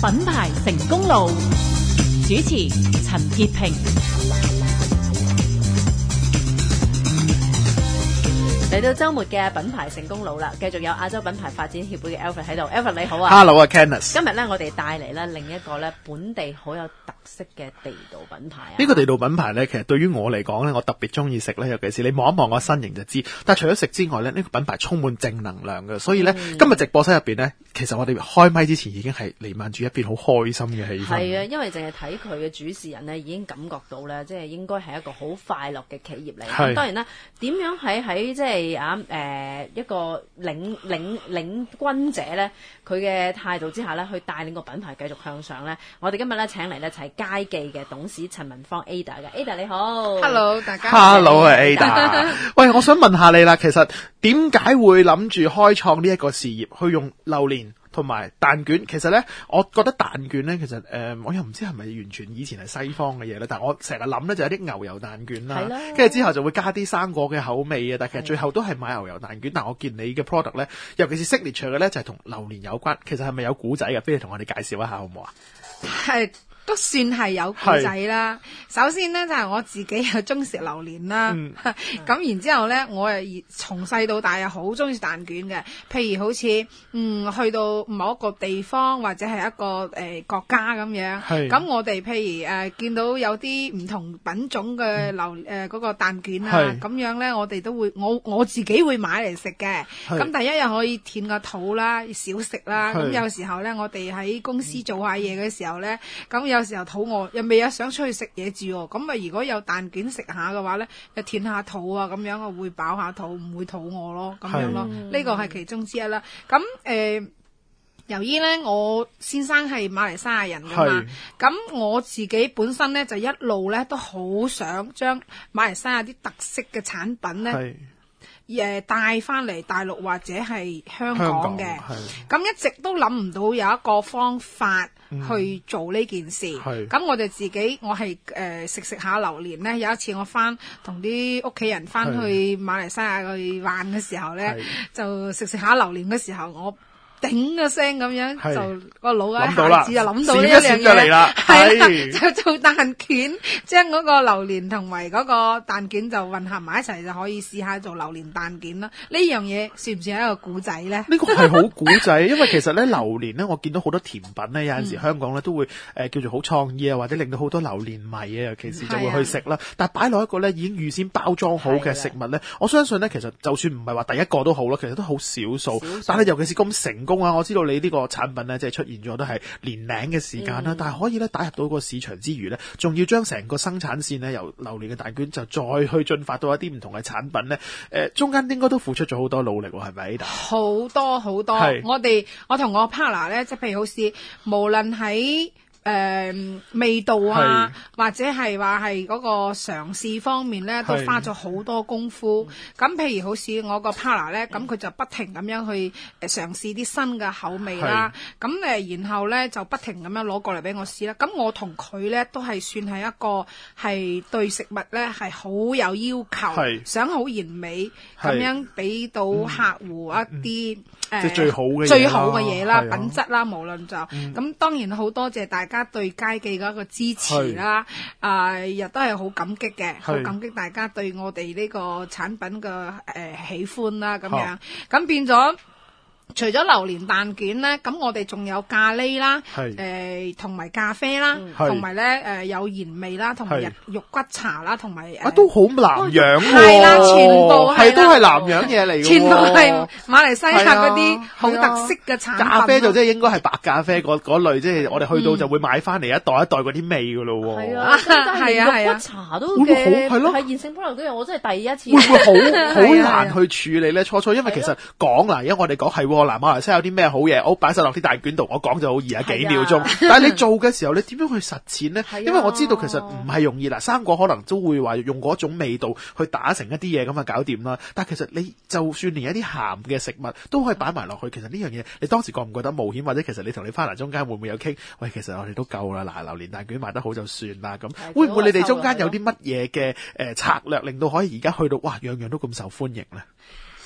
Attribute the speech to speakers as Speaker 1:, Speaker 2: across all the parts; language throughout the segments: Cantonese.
Speaker 1: 品牌成功路，主持陳潔平。嚟到週末嘅品牌成功路啦，繼續有亞洲品牌發展協會嘅 Alfred 喺度。Alfred 你好啊
Speaker 2: ，Hello 啊 Kenneth。
Speaker 1: 今日咧我哋帶嚟咧另一個咧本地好有特色嘅地道品牌啊。
Speaker 2: 呢個地道品牌咧，其實對於我嚟講咧，我特別中意食咧，尤其是你望一望個身形就知。但係除咗食之外咧，呢個品牌充滿正能量嘅，所以咧今日直播室入邊咧，其實我哋開麥之前已經係瀰漫住一邊好開心嘅氣氛。
Speaker 1: 係啊，因為淨係睇佢嘅主持人咧，已經感覺到咧，即係應該係一個好快樂嘅企業嚟。咁當然啦，點樣喺即係一個領軍者咧，佢嘅態度之下咧，去帶領個品牌繼續向上咧。我哋今日咧請嚟咧就係佳記嘅董事陳文芳 Ada 嘅 Ada 你好
Speaker 3: ，Hello 大家好
Speaker 2: ，Hello 啊 Ada， 喂，我想問下你啦，其實點解會諗住開創呢一個事業，去用榴蓮同埋蛋卷？其實咧，我覺得蛋卷咧，其實我又唔知係咪完全以前係西方嘅嘢咧，但係我成日諗咧就有啲牛油蛋卷啦，跟住之後就會加啲生果嘅口味啊，但係其實最後都係買牛油蛋卷。但係我見你嘅 product 咧，尤其是 signature 嘅咧，就係同榴蓮有關。其實係咪有古仔嘅？不如同我哋介紹一下好唔好啊？
Speaker 3: 係。都算係有故仔啦。首先呢，就係我自己又中意食榴蓮啦，咁然之後呢，我又從細到大又好中意食蛋卷嘅。譬如好似去到某一個地方或者係一個國家咁樣，咁我哋譬如見到有啲唔同品種嘅嗰個蛋卷啊，咁樣呢，我哋都會我自己會買嚟食嘅。咁第一又可以填個肚啦，少食啦。咁有時候呢，我哋喺公司做下嘢嘅時候呢，咁有時候肚餓又未有想出去食嘢住喎，咁啊如果有蛋卷食下嘅話咧，又填下肚啊，咁樣啊會飽下肚，唔會肚餓咯，咁樣咯，呢個係其中之一啦。咁由於咧我先生係馬來西亞人㗎嘛，咁我自己本身咧就一路咧都好想將馬來西亞啲特色嘅產品咧，帶翻嚟大陸或者係香港嘅，咁一直都諗唔到有一個方法去做呢件事。咁我哋自己，我係食下榴蓮咧。有一次我同啲屋企人翻去馬來西亞去玩嘅時候咧，就食下榴蓮嘅時候，我頂個聲咁樣，就個腦一下子就諗到呢一樣嘢，係啦，就做蛋卷，將嗰個榴蓮同埋嗰個蛋卷就混合埋一齊，就可以試下做榴蓮蛋卷啦。呢樣嘢算唔算係一個古仔咧？
Speaker 2: 呢個係好古仔，因為其實咧榴蓮咧，我見到好多甜品咧，有陣時香港咧都會叫做好創意啊，或者令到好多榴蓮迷啊，尤其是就會去食啦。但係擺落一個咧已經預先包裝好嘅食物咧，我相信咧其實就算唔係話第一個都好咯，其實都好少數。但係尤其是咁成功啊，我知道你呢個產品咧即係出現咗都係年零嘅時間啦，但係可以咧打入到個市場之餘咧，仲要將成個生產線咧由榴蓮嘅蛋卷就再去進發到一啲唔同嘅產品咧，中間應該都付出咗好多努力喎，係咪？
Speaker 3: 好多好多，我同我 partner 咧，即係譬如好似無論喺味道啊，或者係話係嗰個嘗試方面咧，都花咗好多功夫。咁譬如好似我個 partner 咧，咁佢就不停咁樣去嘗試啲新嘅口味啦。咁然後咧就不停咁樣攞過嚟俾我試啦。咁我同佢咧都係算係一個係對食物咧係好有要求，想好完美咁樣俾到客戶一啲
Speaker 2: 即係最好嘅嘢啦，
Speaker 3: 品質啦，無論就咁。當然好多謝大家對佳記嘅一個支持啦，亦都係好感激嘅，好感激大家對我哋呢個產品嘅喜歡啦，咁樣咁變咗。除咗榴蓮蛋卷咧，咁我哋仲有咖喱啦，同埋咖啡啦，同埋咧有鹽味啦，同埋肉骨茶啦，同埋
Speaker 2: 都好南洋喎，
Speaker 3: 係啦，全部
Speaker 2: 都係南洋嘢嚟嘅，
Speaker 3: 全部係馬來西亞嗰啲好特色嘅產品。
Speaker 2: 咖啡就即係應該係白咖啡嗰類，即係我哋去到就會買翻嚟一袋一袋嗰啲味噶咯喎。
Speaker 1: 係啊，係肉骨茶都嘅，係現成鋪頭都有，我真係第一次。
Speaker 2: 會唔會好難去處理咧？初因為其實講嗱，而家我哋講係嗱，馬來西亞有啲咩好嘢，我擺晒落啲蛋卷度，我講就好易啊，幾秒鐘。但係你做嘅時候，你點樣去實踐呢？因為我知道其實唔係容易嗱，生果可能都會話用嗰種味道去打成一啲嘢咁啊，搞掂啦。但係其實你就算連一啲鹹嘅食物都可以擺埋落去，其實呢樣嘢你當時覺唔覺得冒險？或者其實你同你翻嚟中間會唔會有傾？喂，其實我哋都夠啦，嗱，榴蓮蛋卷賣得好就算啦。咁會唔會你哋中間有啲乜嘢嘅策略，令到可以而家去到哇樣樣都咁受歡迎呢？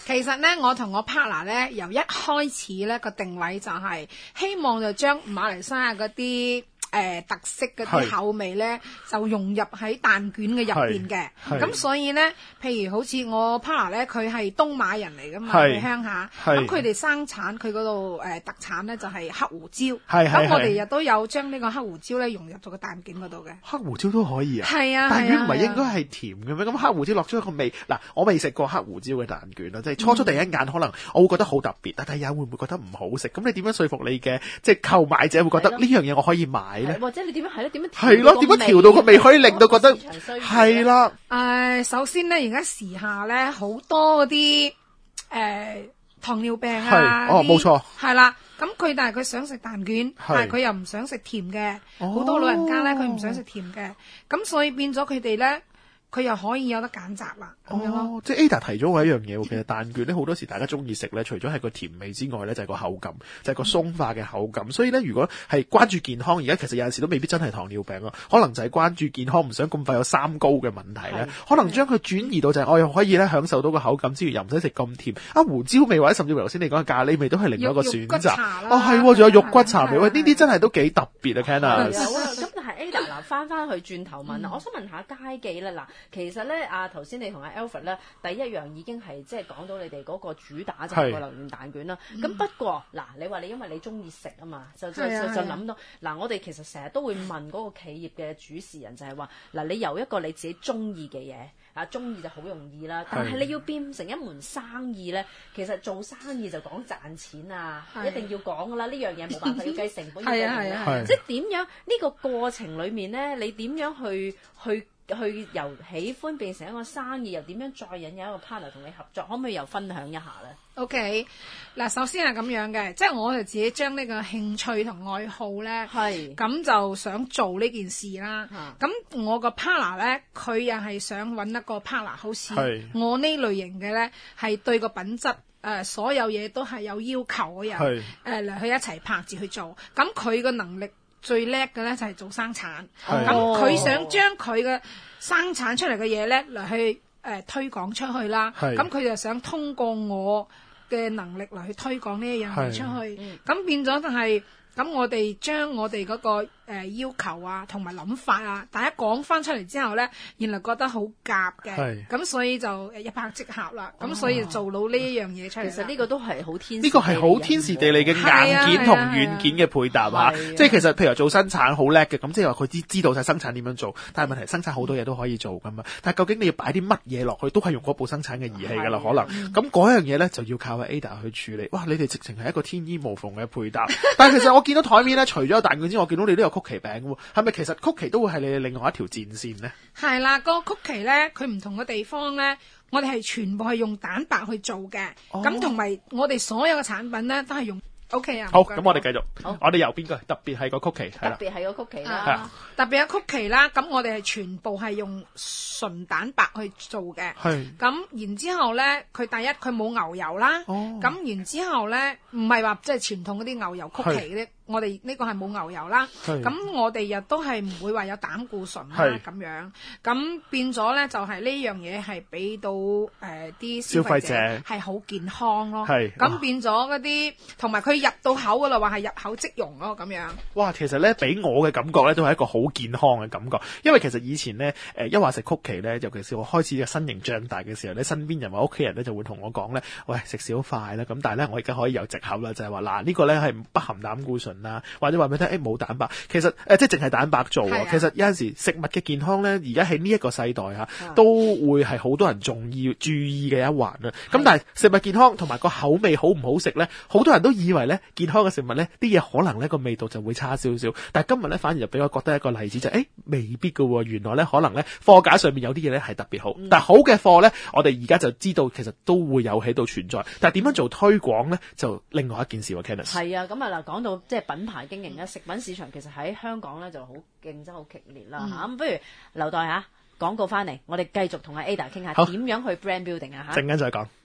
Speaker 3: 其實咧，我同我 partner 咧，由一開始咧個定位就係希望就將馬來西亞嗰啲特色嗰啲口味咧，就融入喺蛋卷嘅入邊嘅。咁所以咧，譬如好似我 partner 咧，佢係東馬人嚟噶嘛，喺鄉下。咁佢哋生產佢嗰度特產咧就係黑胡椒。咁我哋亦都有將呢個黑胡椒咧融入咗個蛋卷嗰度嘅。
Speaker 2: 黑胡椒都可以啊？
Speaker 3: 係啊。
Speaker 2: 蛋卷唔係應該係甜嘅咩？咁黑胡椒落咗一個味。嗱，我未食過黑胡椒嘅蛋卷啦，即係初第一眼可能我會覺得好特別，但係有會唔會覺得唔好食？咁你點樣說服你嘅即係購買者會覺得呢樣嘢我可以買咧？
Speaker 1: 或者你點樣係咯？點樣
Speaker 2: 係咯？點樣調到個味可以令到覺得係啦？
Speaker 3: 首先咧，而家時下咧好多嗰啲糖尿病啊，
Speaker 2: 冇錯，
Speaker 3: 係啦。咁但係佢想食蛋卷，但係佢又唔想食甜嘅。好多老人家咧，佢唔想食甜嘅，咁所以變咗佢哋咧。佢又可以有得揀擇啦，咁樣咯。
Speaker 2: 即係 Ada 提咗我一樣嘢，其實蛋卷咧好多時大家中意食咧，除咗係個甜味之外咧，就係個口感，就係個鬆化嘅口感。所以咧，如果係關注健康，而家其實有陣時都未必真係糖尿病咯，可能就係關注健康，唔想咁快有三高嘅問題咧，可能將佢轉移到就係我又可以咧享受到個口感之餘，又唔使食咁甜。胡椒味或者甚至乎頭先你講嘅咖喱味都係另外一個選擇。係喎，仲有肉骨茶味，喂，呢啲真係都幾特別啊 Canna。
Speaker 1: 咁但係 Ada 嗱，翻去轉頭問啦，我想問下佳記咧嗱。其實咧，頭先你同阿 Alfred 咧，第一樣已經係即係講到你哋嗰個主打就係個榴蓮蛋卷啦。咁不過嗱，你話你因為你中意食啊嘛，就諗到嗱，我哋其實成日都會問嗰個企業嘅主事人就係話嗱，你由一個你自己中意嘅嘢中意就好容易啦，但係你要變成一門生意咧，其實做生意就講賺錢啊，一定要講噶啦，呢樣嘢冇辦法要計成本，即係點樣呢個過程裡面咧，你點樣去由喜歡變成一個生意，又點樣再引有一個 partner 同你合作？可唔可以又分享一下咧？OK，
Speaker 3: 嗱，首先係咁樣嘅，即係我哋自己將呢個興趣同愛好咧，咁就想做呢件事啦。咁我個 partner 咧，佢又係想揾一個 partner，好似我呢類型嘅咧，係對個品質所有嘢都係有要求嘅人，嚟去一齊拍住去做。咁佢個能力最叻嘅咧就係做生產，咁佢想將佢嘅生產出嚟嘅嘢咧嚟去推廣出去啦。咁佢就想通過我嘅能力嚟去推廣呢一樣嘢出去，咁變咗就係咁我哋將我哋嗰個要求啊同埋諗法啊，大家講翻出嚟之後咧，原來覺得好夾嘅，咁所以就一拍即合啦。咁所以就做到呢一樣嘢出嚟。其實呢個都係好天時，呢個係好天時地利嘅硬件同軟件嘅配搭嚇。即係其實譬如做生產好叻嘅，咁即係話佢知道晒生產點樣做，但係問題生產好多嘢都可以做噶嘛。但係究竟你要擺啲乜嘢落去，都係用嗰部生產嘅儀器噶啦，可能咁嗰樣嘢咧就要靠 Ada 去處理。哇！你哋直情係一個天衣無縫嘅配搭。但係其實我見到台面咧，除咗蛋卷之外，我見到你都有曲奇餅喎。係咪其實曲奇都會係你另外一條戰線咧？係啦，個曲奇咧，佢唔同嘅地方咧，我哋係全部係用蛋白去做嘅。咁同埋我哋所有嘅產品咧，都係用 OK 啊。好，咁我哋繼續。我哋由邊個？特別係個曲奇，係啦。特別係個曲奇啦。特別係曲奇啦。咁我哋係全部係用純蛋白去做嘅。係。咁然之後咧，佢第一佢冇牛油啦。哦。咁然之後咧，唔係話即係傳統嗰啲牛油曲奇嗰啲。我哋呢個係冇牛油啦，咁我哋亦都係唔會話有膽固醇啦咁樣，咁變咗咧就係呢樣嘢係俾到啲消費者係好健康咯，咁變咗嗰啲同埋佢入到口噶啦，話係入口即溶咯咁樣。哇，其實咧俾我嘅感覺咧都係一個好健康嘅感覺，因為其實以前咧一話食曲奇咧，尤其是我開始嘅身形長大嘅時候咧，身邊人或屋企人咧就會同我講咧，喂，食少塊啦，咁但係咧我而家可以有藉口啦，就係話嗱呢個咧係唔含膽固醇。或者話俾你聽，冇蛋白，其實即係淨係蛋白做啊。其實有陣時食物嘅健康咧，而家喺呢一個世代都會係好多人重要注意嘅一環啦。咁但係食物健康同埋個口味好唔好食咧，好多人都以為咧健康嘅食物咧啲嘢可能咧個味道就會差少少。但係今日咧反而就俾我覺得一個例子就係未必㗎喎。原來咧可能咧貨架上面有啲嘢咧係特別好，但係好嘅貨咧，我哋而家就知道其實都會有喺度存在。但係點樣做推廣咧，就另外一件事喎 Candice。係啊，咁啊嗱，講到即係品牌經營咧，食品市場其實喺香港咧就好競爭好激烈啦嚇。咁不如留待廣告翻嚟，我哋繼續同阿 Ada 傾下點樣去 brand building 啊嚇。陣間再講。